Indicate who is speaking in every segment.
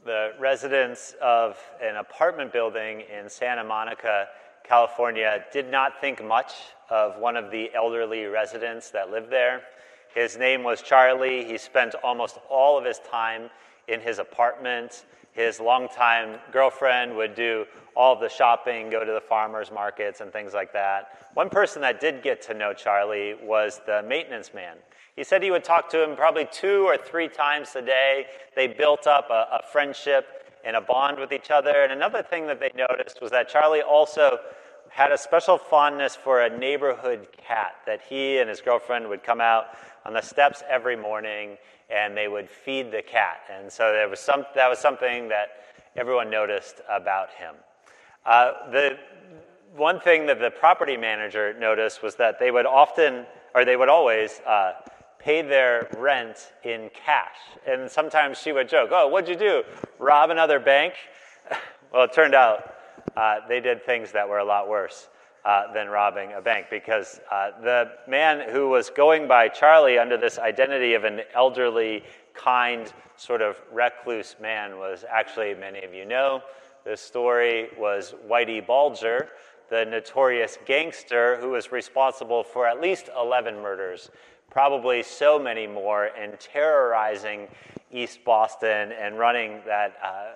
Speaker 1: The residents of an apartment building in Santa Monica, California, did not think much of one of the elderly residents that lived there. His name was Charlie. He spent almost all of his time in his apartment. His longtime girlfriend would do all of the shopping, go to the farmers markets and things like that. One person that did get to know Charlie was the maintenance man. He said he would talk to him probably 2 or 3 times a day. They built up a friendship and a bond with each other. And another thing that they noticed was that Charlie also had a special fondness for a neighborhood cat, that he and his girlfriend would come out on the steps every morning and they would feed the cat. And so that was something that everyone noticed about him. The one thing that the property manager noticed was that they would always pay their rent in cash. And sometimes she would joke, "Oh, what'd you do? Rob another bank?" Well, it turned out they did things that were a lot worse than robbing a bank, because the man who was going by Charlie under this identity of an elderly, kind, sort of recluse man was actually, many of you know, this story was Whitey Bulger, the notorious gangster who was responsible for at least 11 murders, probably so many more, and terrorizing East Boston and running that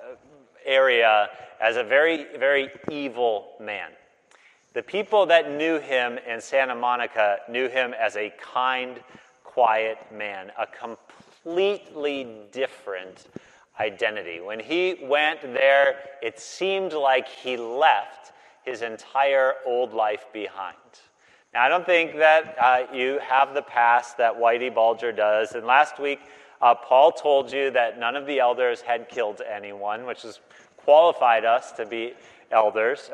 Speaker 1: area as a very, very evil man. The people that knew him in Santa Monica knew him as a kind, quiet man, a completely different identity. When he went there, it seemed like he left his entire old life behind. Now, I don't think that you have the past that Whitey Bulger does. And last week, Paul told you that none of the elders had killed anyone, which has qualified us to be elders.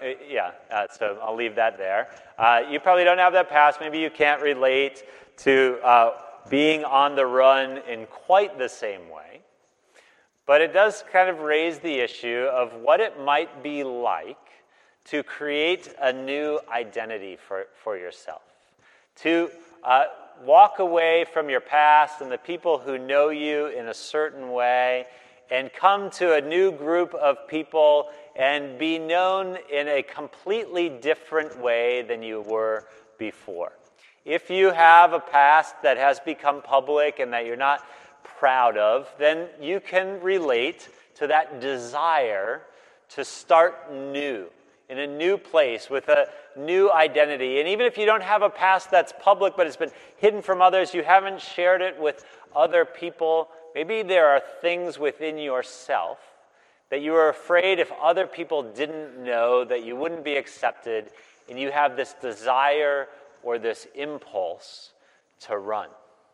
Speaker 1: So I'll leave that there. You probably don't have that past. Maybe you can't relate to being on the run in quite the same way. But it does kind of raise the issue of what it might be like to create a new identity for yourself, to walk away from your past and the people who know you in a certain way and come to a new group of people and be known in a completely different way than you were before. If you have a past that has become public and that you're not proud of, then you can relate to that desire to start new, in a new place with a new identity. And even if you don't have a past that's public but it's been hidden from others, you haven't shared it with other people, maybe there are things within yourself that you are afraid if other people didn't know that you wouldn't be accepted, and you have this desire or this impulse to run.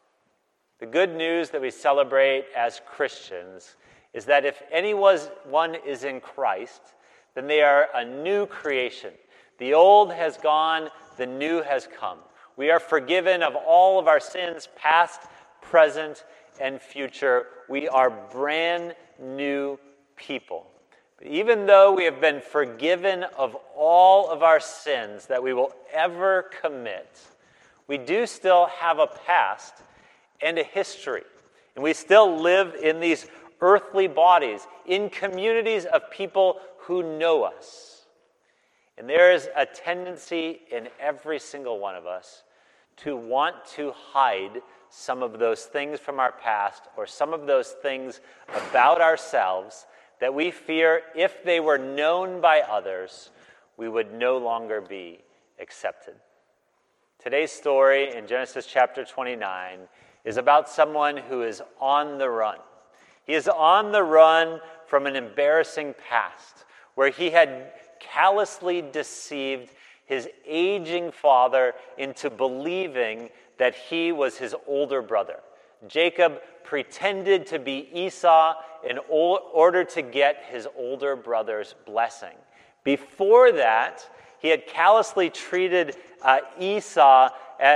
Speaker 1: The good news that we celebrate as Christians is that if anyone is in Christ, then they are a new creation. The old has gone, the new has come. We are forgiven of all of our sins, past, present, and future. We are brand new people. But even though we have been forgiven of all of our sins that we will ever commit, we do still have a past and a history. And we still live in these earthly bodies, in communities of people who know us. And there is a tendency in every single one of us to want to hide some of those things from our past, or some of those things about ourselves that we fear if they were known by others, we would no longer be accepted. Today's story in Genesis chapter 29 is about someone who is on the run. He is on the run from an embarrassing past where he had callously deceived his aging father into believing that he was his older brother. Jacob pretended to be Esau in order to get his older brother's blessing. Before that, he had callously treated Esau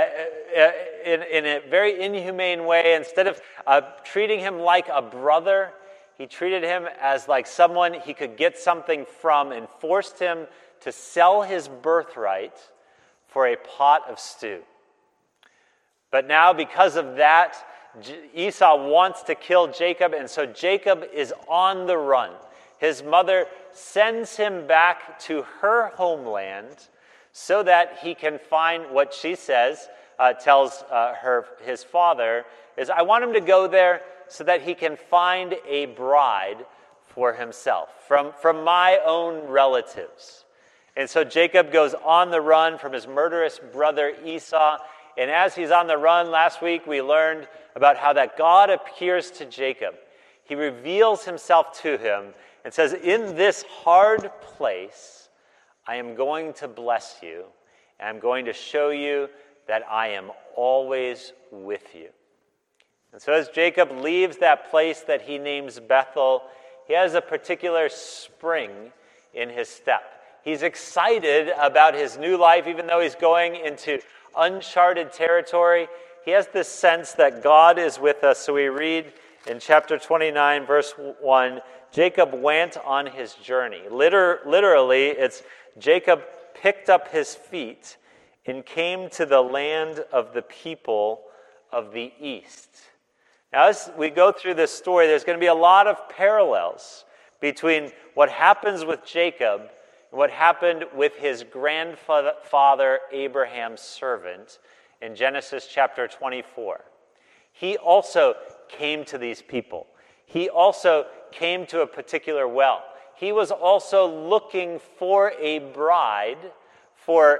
Speaker 1: in a very inhumane way. Instead of treating him like a brother, he treated him as like someone he could get something from, and forced him to sell his birthright for a pot of stew. But now, because of that Esau wants to kill Jacob, and so Jacob is on the run. His mother sends him back to her homeland so that he can find what she says, tells his father, is I want him to go there so that he can find a bride for himself from my own relatives. And so Jacob goes on the run from his murderous brother Esau. And as he's on the run, last week we learned about how that God appears to Jacob. He reveals himself to him and says, in this hard place, I am going to bless you, and I'm going to show you that I am always with you. And so as Jacob leaves that place that he names Bethel, he has a particular spring in his step. He's excited about his new life, even though he's going into uncharted territory. He has this sense that God is with us. So we read in chapter 29, verse 1, Jacob went on his journey. Literally, it's Jacob picked up his feet and came to the land of the people of the east. Now, as we go through this story, there's going to be a lot of parallels between what happens with Jacob and what happened with his grandfather Abraham's servant in Genesis chapter 24. He also came to these people. He also came to a particular well. He was also looking for a bride for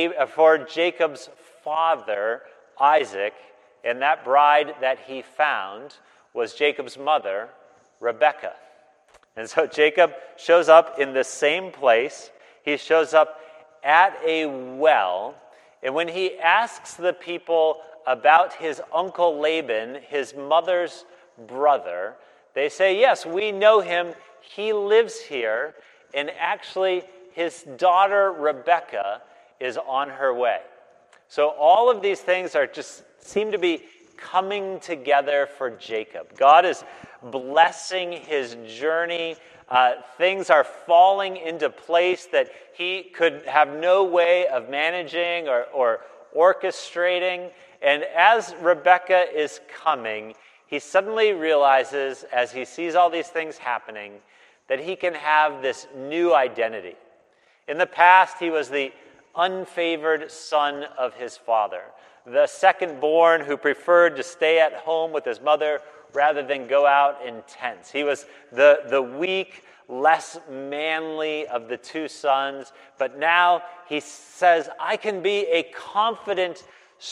Speaker 1: Jacob's father, Isaac, and that bride that he found was Jacob's mother, Rebekah. And so Jacob shows up in the same place. He shows up at a well, and when he asks the people about his uncle Laban, his mother's brother, they say, yes, we know him. He lives here, and actually his daughter Rebekah is on her way. So all of these things seem to be coming together for Jacob. God is blessing his journey. Things are falling into place that he could have no way of managing or orchestrating. And as Rebekah is coming, he suddenly realizes, as he sees all these things happening, that he can have this new identity. In the past, he was the unfavored son of his father, the second born who preferred to stay at home with his mother rather than go out in tents. He was the weak, less manly of the two sons, but now he says, I can be a confident,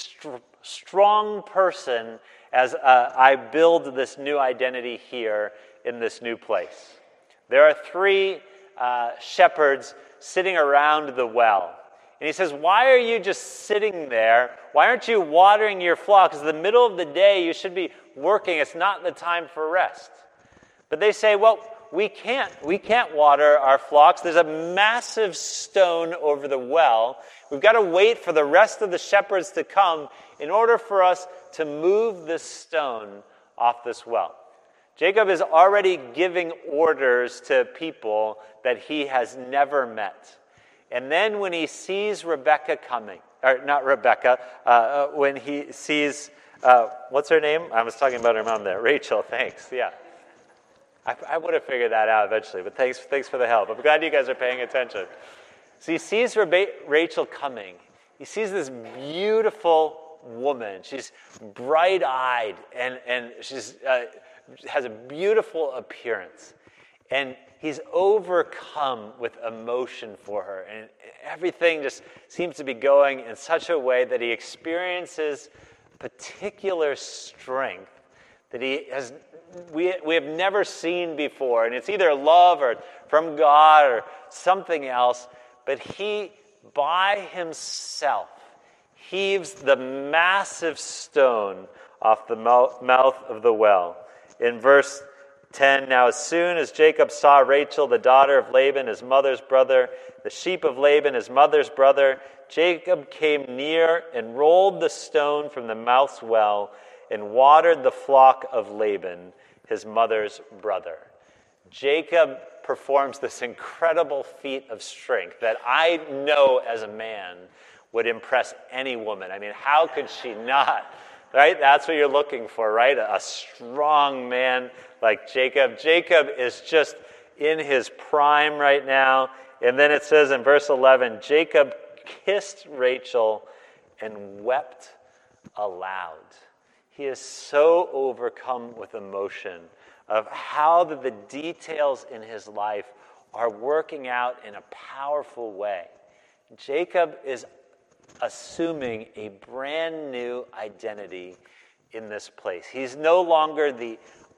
Speaker 1: strong person as I build this new identity here in this new place. There are three shepherds sitting around the well. And he says, why are you just sitting there? Why aren't you watering your flock? It's the middle of the day. You should be working. It's not the time for rest. But they say, well, we can't water our flocks. There's a massive stone over the well. We've got to wait for the rest of the shepherds to come in order for us to move this stone off this well. Jacob is already giving orders to people that he has never met. And then when he sees Rebekah coming, or not Rebekah, when he sees, what's her name? I was talking about her mom there. Rachel, thanks, yeah. I would have figured that out eventually, but thanks for the help. I'm glad you guys are paying attention. So he sees Rachel coming. He sees this beautiful woman. She's bright-eyed, and she's has a beautiful appearance. And he's overcome with emotion for her. And everything just seems to be going in such a way that he experiences particular strength that we have never seen before. And it's either love or from God or something else. But he, by himself, heaves the massive stone off the mouth of the well. In verse 10, now as soon as Jacob saw Rachel, the daughter of Laban, his mother's brother, the sheep of Laban, his mother's brother, Jacob came near and rolled the stone from the mouth's well and watered the flock of Laban, his mother's brother. Jacob performs this incredible feat of strength that I know as a man would impress any woman. I mean, how could she not right? That's what you're looking for, right? A strong man like Jacob. Jacob is just in his prime right now. And then it says in verse 11, Jacob kissed Rachel and wept aloud. He is so overcome with emotion of how the details in his life are working out in a powerful way. Jacob is assuming a brand new identity in this place. He's no longer the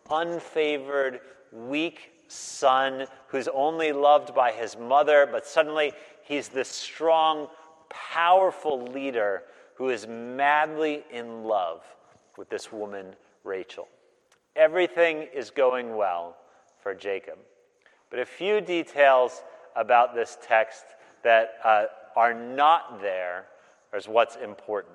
Speaker 1: unfavored, weak son who's only loved by his mother, but suddenly he's this strong, powerful leader who is madly in love with this woman, Rachel. Everything is going well for Jacob. But a few details about this text that are not there is what's important.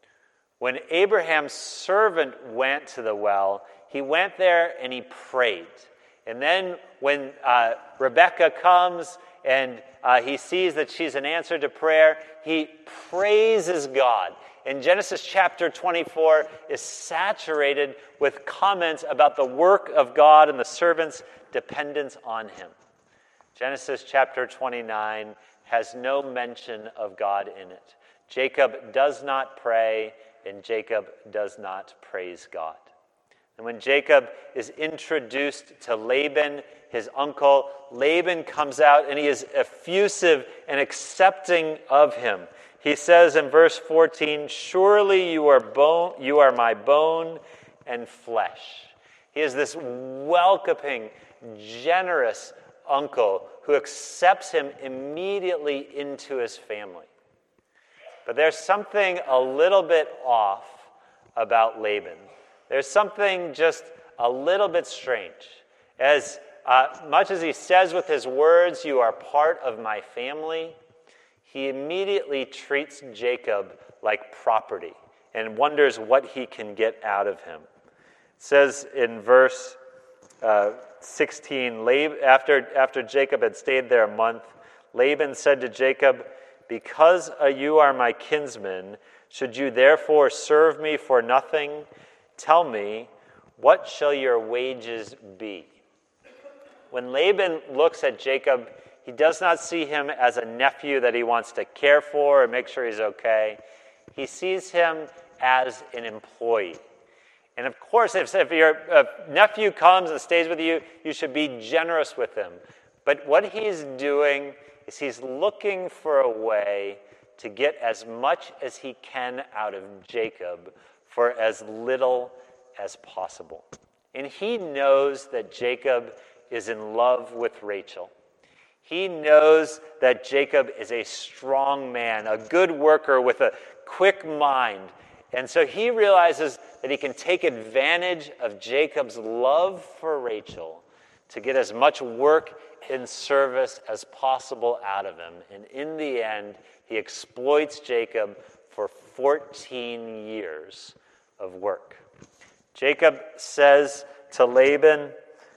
Speaker 1: When Abraham's servant went to the well, he went there and he prayed. And then when Rebekah comes and he sees that she's an answer to prayer, he praises God. And Genesis chapter 24 is saturated with comments about the work of God and the servant's dependence on him. Genesis chapter 29 has no mention of God in it. Jacob does not pray, and Jacob does not praise God. And when Jacob is introduced to Laban, his uncle, Laban comes out and he is effusive and accepting of him. He says in verse 14, "Surely you are my bone and flesh." He is this welcoming, generous uncle who accepts him immediately into his family. But there's something a little bit off about Laban. There's something just a little bit strange. As much as he says with his words, "You are part of my family," he immediately treats Jacob like property and wonders what he can get out of him. It says in verse 16, after Jacob had stayed there a month, Laban said to Jacob, "Because you are my kinsman, should you therefore serve me for nothing? Tell me, what shall your wages be?" When Laban looks at Jacob, he does not see him as a nephew that he wants to care for and make sure he's okay. He sees him as an employee. And of course, if your nephew comes and stays with you, you should be generous with him. But what he's doing is he's looking for a way to get as much as he can out of Jacob for as little as possible. And he knows that Jacob is in love with Rachel. He knows that Jacob is a strong man, a good worker with a quick mind. And so he realizes that he can take advantage of Jacob's love for Rachel to get as much work and service as possible out of him. And in the end, he exploits Jacob for 14 years of work. Jacob says to Laban,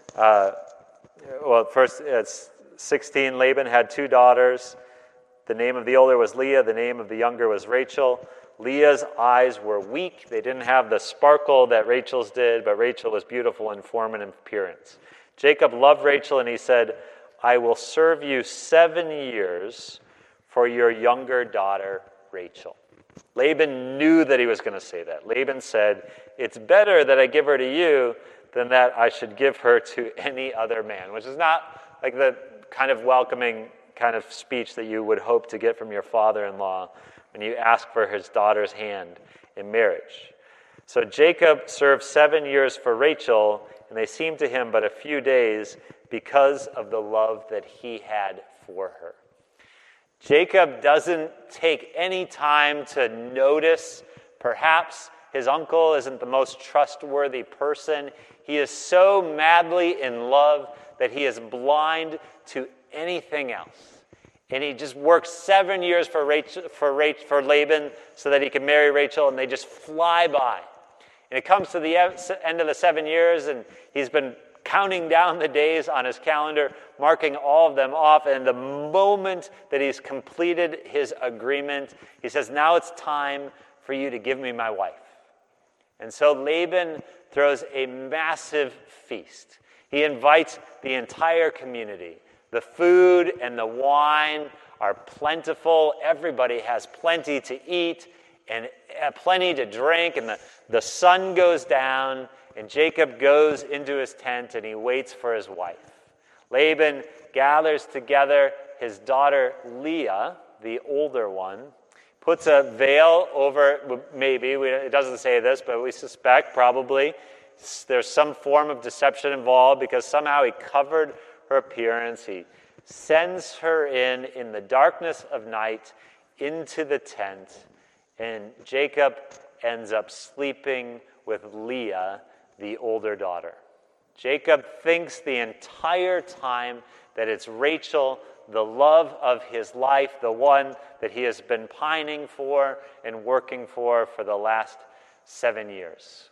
Speaker 1: first it's 16, Laban had 2 daughters. The name of the older was Leah, the name of the younger was Rachel. Leah's eyes were weak. They didn't have the sparkle that Rachel's did, but Rachel was beautiful in form and appearance. Jacob loved Rachel, and he said, "I will serve you 7 years for your younger daughter, Rachel." Laban knew that he was going to say that. Laban said, "It's better that I give her to you than that I should give her to any other man," which is not like the kind of welcoming kind of speech that you would hope to get from your father-in-law when you ask for his daughter's hand in marriage. So Jacob served 7 years for Rachel, and they seemed to him but a few days because of the love that he had for her. Jacob doesn't take any time to notice perhaps his uncle isn't the most trustworthy person. He is so madly in love that he is blind to anything else. And he just works 7 years for Laban so that he can marry Rachel, and they just fly by. And it comes to the end of the 7 years, and he's been counting down the days on his calendar, marking all of them off. And the moment that he's completed his agreement, he says, "Now it's time for you to give me my wife." And so Laban throws a massive feast. He invites the entire community. The food and the wine are plentiful. Everybody has plenty to eat and plenty to drink. And the sun goes down, and Jacob goes into his tent, and he waits for his wife. Laban gathers together his daughter Leah, the older one, puts a veil over, maybe, it doesn't say this, but we suspect probably there's some form of deception involved because somehow he covered her appearance. He sends her in the darkness of night into the tent, and Jacob ends up sleeping with Leah, the older daughter. Jacob thinks the entire time that it's Rachel, the love of his life, the one that he has been pining for and working for the last 7 years.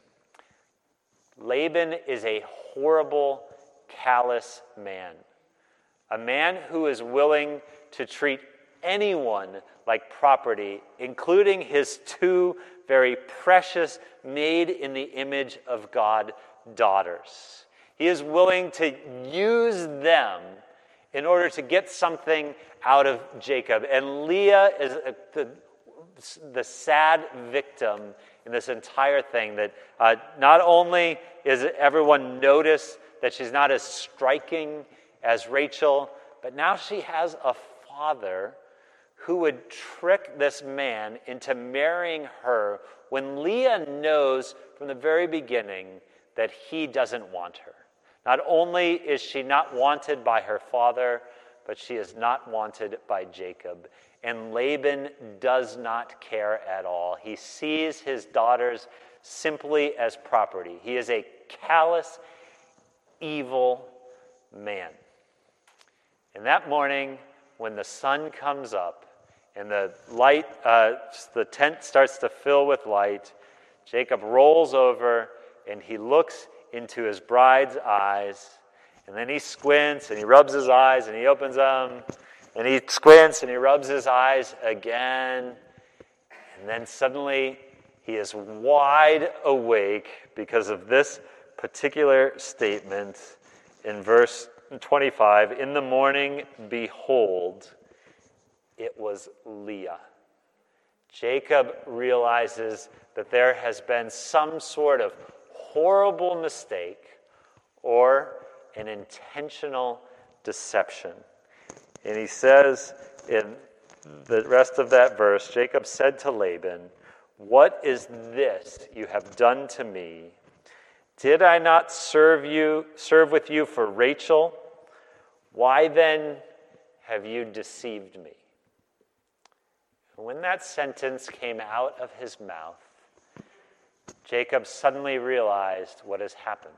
Speaker 1: Laban is a horrible, callous man. A man who is willing to treat anyone like property, including his 2 very precious, made in the image of God daughters. He is willing to use them in order to get something out of Jacob. And Leah is the sad victim in this entire thing, that not only is everyone notice that she's not as striking as Rachel, but now she has a father who would trick this man into marrying her when Leah knows from the very beginning that he doesn't want her. Not only is she not wanted by her father, but she is not wanted by Jacob. And Laban does not care at all. He sees his daughters simply as property. He is a callous, evil man. And that morning, when the sun comes up and the light, the tent starts to fill with light, Jacob rolls over and he looks into his bride's eyes, and then he squints and he rubs his eyes and he opens them, and he squints and he rubs his eyes again, and then suddenly he is wide awake because of this particular statement in verse 25. In the morning, behold, it was Leah. Jacob realizes that there has been some sort of horrible mistake or an intentional deception. And he says in the rest of that verse, Jacob said to Laban, "What is this you have done to me? Did I not serve with you for Rachel? Why then have you deceived me?" And when that sentence came out of his mouth, Jacob suddenly realized what has happened.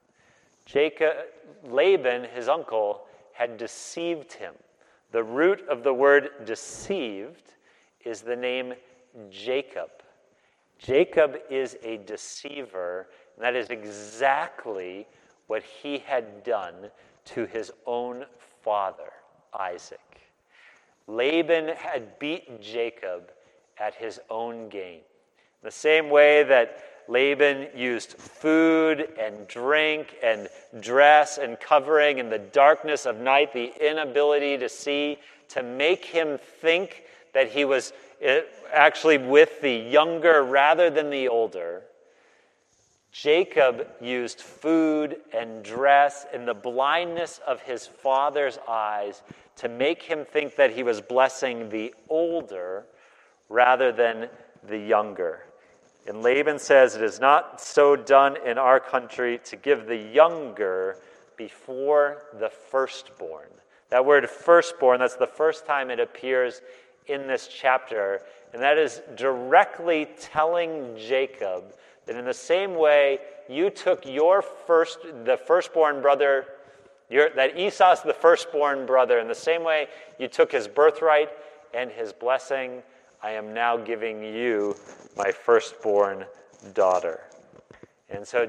Speaker 1: Laban, his uncle, had deceived him. The root of the word deceived is the name Jacob. Jacob is a deceiver, and that is exactly what he had done to his own father, Isaac. Laban had beaten Jacob at his own game. The same way that Laban used food and drink and dress and covering in the darkness of night, the inability to see, to make him think that he was actually with the younger rather than the older. Jacob used food and dress and the blindness of his father's eyes to make him think that he was blessing the older rather than the younger. And Laban says, "It is not so done in our country to give the younger before the firstborn." That word firstborn, that's the first time it appears in this chapter. And that is directly telling Jacob that in the same way you took the firstborn brother, that Esau's the firstborn brother, in the same way you took his birthright and his blessing, I am now giving you my firstborn daughter. And so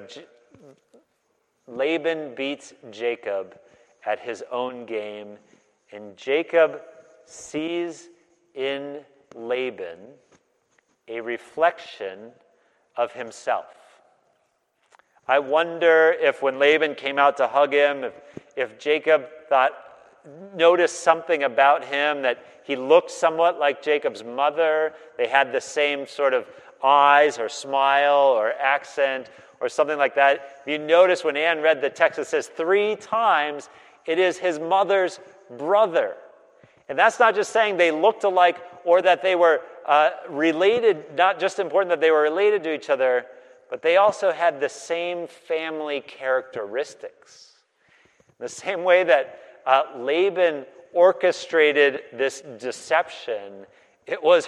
Speaker 1: Laban beats Jacob at his own game, and Jacob sees in Laban a reflection of himself. I wonder if when Laban came out to hug him, if Jacob noticed something about him, that he looked somewhat like Jacob's mother. They had the same sort of eyes or smile or accent or something like that. You notice when Anne read the text, it says 3 times it is his mother's brother. And that's not just saying they looked alike or that they were related, not just important that they were related to each other, but they also had the same family characteristics. The same way that Laban orchestrated this deception, it was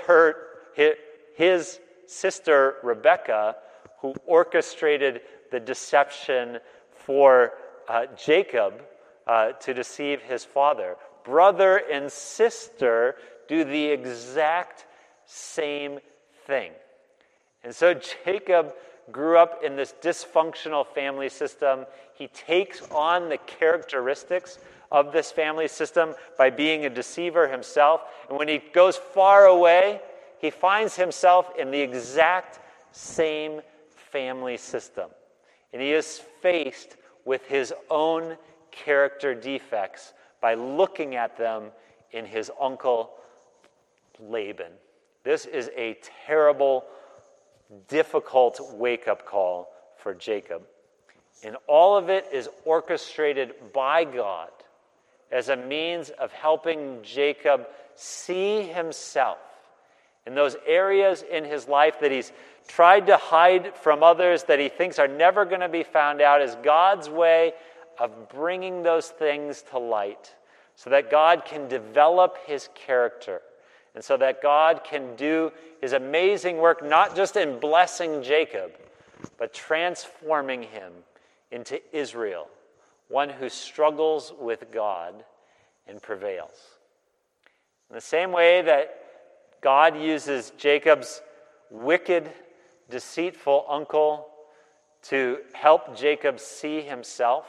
Speaker 1: his sister Rebekah who orchestrated the deception for Jacob to deceive his father. Brother and sister do the exact same thing. And so Jacob grew up in this dysfunctional family system. He takes on the characteristics of this family system by being a deceiver himself. And when he goes far away, he finds himself in the exact same family system. And he is faced with his own character defects by looking at them in his uncle Laban. This is a terrible, difficult wake-up call for Jacob. And all of it is orchestrated by God as a means of helping Jacob see himself in those areas in his life that he's tried to hide from others, that he thinks are never going to be found out, as God's way of bringing those things to light so that God can develop his character and so that God can do his amazing work, not just in blessing Jacob, but transforming him into Israel, one who struggles with God and prevails. In the same way that God uses Jacob's wicked, deceitful uncle to help Jacob see himself,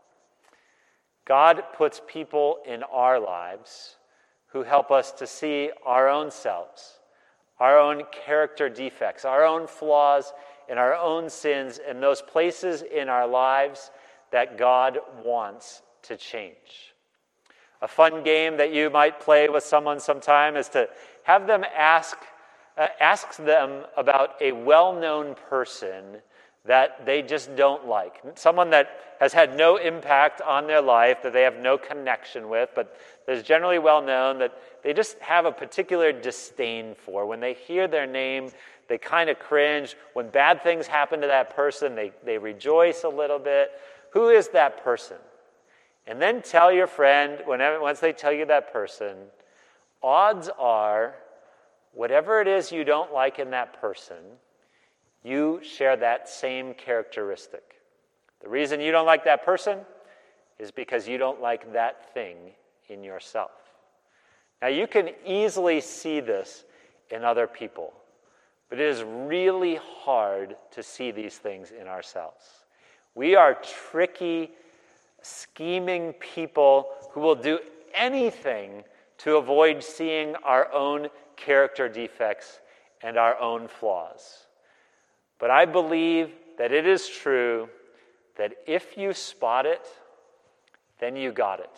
Speaker 1: God puts people in our lives who help us to see our own selves, our own character defects, our own flaws, and our own sins, and those places in our lives that God wants to change. A fun game that you might play with someone sometime is to have them ask them about a well-known person that they just don't like. Someone that has had no impact on their life, that they have no connection with, but is generally well known, that they just have a particular disdain for. When they hear their name, they kind of cringe. When bad things happen to that person, they rejoice a little bit. Who is that person? And then tell your friend, once they tell you that person, odds are, whatever it is you don't like in that person, you share that same characteristic. The reason you don't like that person is because you don't like that thing in yourself. Now, you can easily see this in other people, but it is really hard to see these things in ourselves. We are tricky, scheming people who will do anything to avoid seeing our own character defects and our own flaws. But I believe that it is true that if you spot it, then you got it.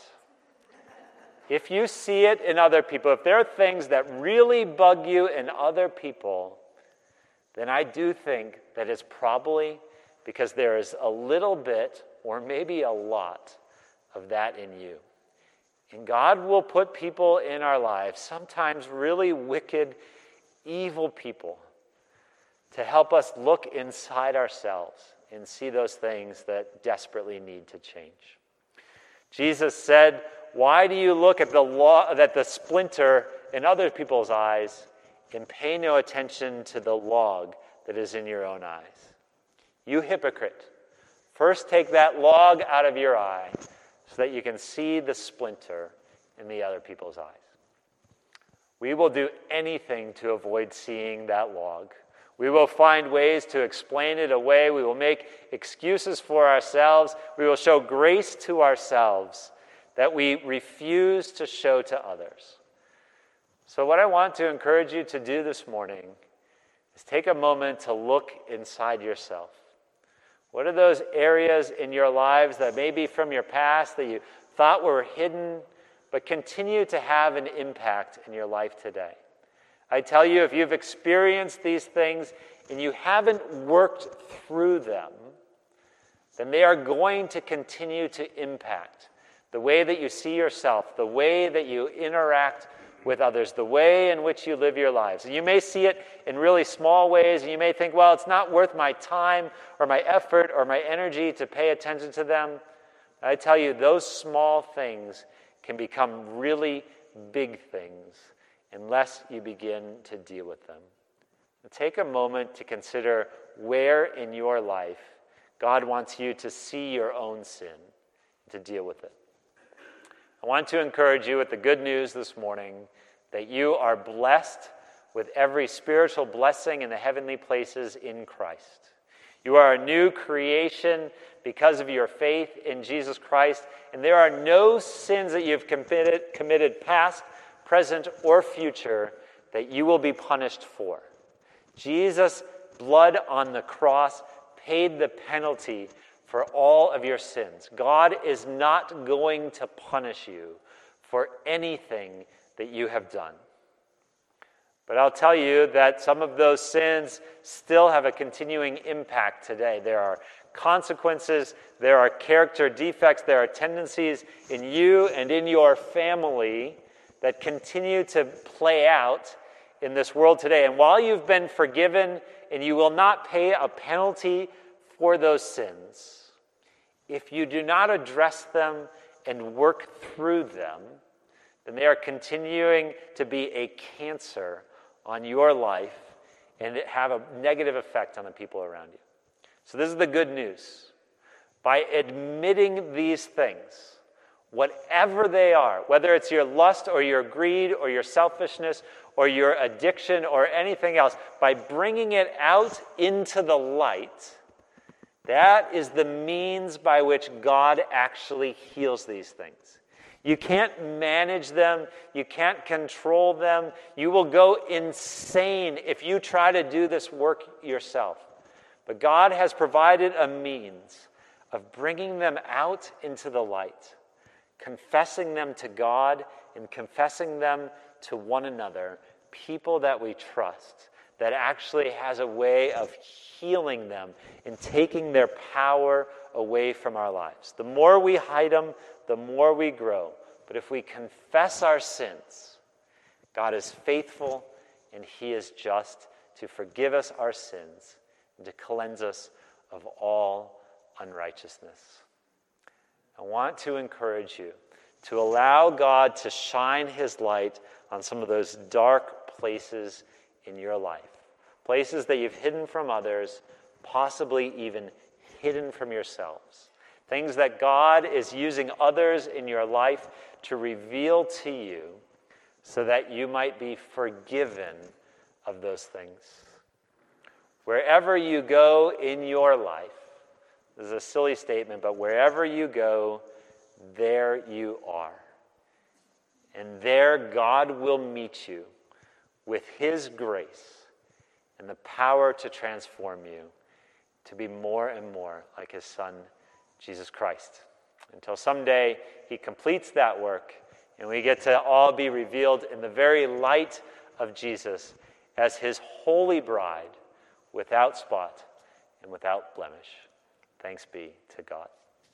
Speaker 1: If you see it in other people, if there are things that really bug you in other people, then I do think that it's probably because there is a little bit, or maybe a lot, of that in you. And God will put people in our lives, sometimes really wicked, evil people, to help us look inside ourselves and see those things that desperately need to change. Jesus said, "Why do you look at the splinter in other people's eyes and pay no attention to the log that is in your own eyes? You hypocrite, first take that log out of your eye so that you can see the splinter in the other people's eyes." We will do anything to avoid seeing that log. We will find ways to explain it away. We will make excuses for ourselves. We will show grace to ourselves that we refuse to show to others. So what I want to encourage you to do this morning is take a moment to look inside yourself. What are those areas in your lives that may be from your past that you thought were hidden, but continue to have an impact in your life today? I tell you, if you've experienced these things and you haven't worked through them, then they are going to continue to impact the way that you see yourself, the way that you interact with others, the way in which you live your lives. And you may see it in really small ways, and you may think, well, it's not worth my time or my effort or my energy to pay attention to them. I tell you, those small things can become really big things unless you begin to deal with them. And take a moment to consider where in your life God wants you to see your own sin, to deal with it. I want to encourage you with the good news this morning that you are blessed with every spiritual blessing in the heavenly places in Christ. You are a new creation because of your faith in Jesus Christ, and there are no sins that you've committed past, present, or future that you will be punished for. Jesus' blood on the cross paid the penalty for all of your sins. God is not going to punish you for anything that you have done. But I'll tell you that some of those sins still have a continuing impact today. There are consequences, there are character defects, there are tendencies in you and in your family that continue to play out in this world today. And while you've been forgiven and you will not pay a penalty for those sins, if you do not address them and work through them, then they are continuing to be a cancer on your life and have a negative effect on the people around you. So this is the good news. By admitting these things, whatever they are, whether it's your lust or your greed or your selfishness or your addiction or anything else, by bringing it out into the light, that is the means by which God actually heals these things. You can't manage them. You can't control them. You will go insane if you try to do this work yourself. But God has provided a means of bringing them out into the light, confessing them to God and confessing them to one another, people that we trust, that actually has a way of healing them and taking their power away from our lives. The more we hide them, the more we grow. But if we confess our sins, God is faithful and He is just to forgive us our sins and to cleanse us of all unrighteousness. I want to encourage you to allow God to shine His light on some of those dark places in your life, places that you've hidden from others, possibly even hidden from yourselves. Things that God is using others in your life to reveal to you so that you might be forgiven of those things. Wherever you go in your life, this is a silly statement, but wherever you go, there you are. And there God will meet you with His grace and the power to transform you to be more and more like His Son, Jesus Christ. Until someday He completes that work and we get to all be revealed in the very light of Jesus as His holy bride, without spot and without blemish. Thanks be to God.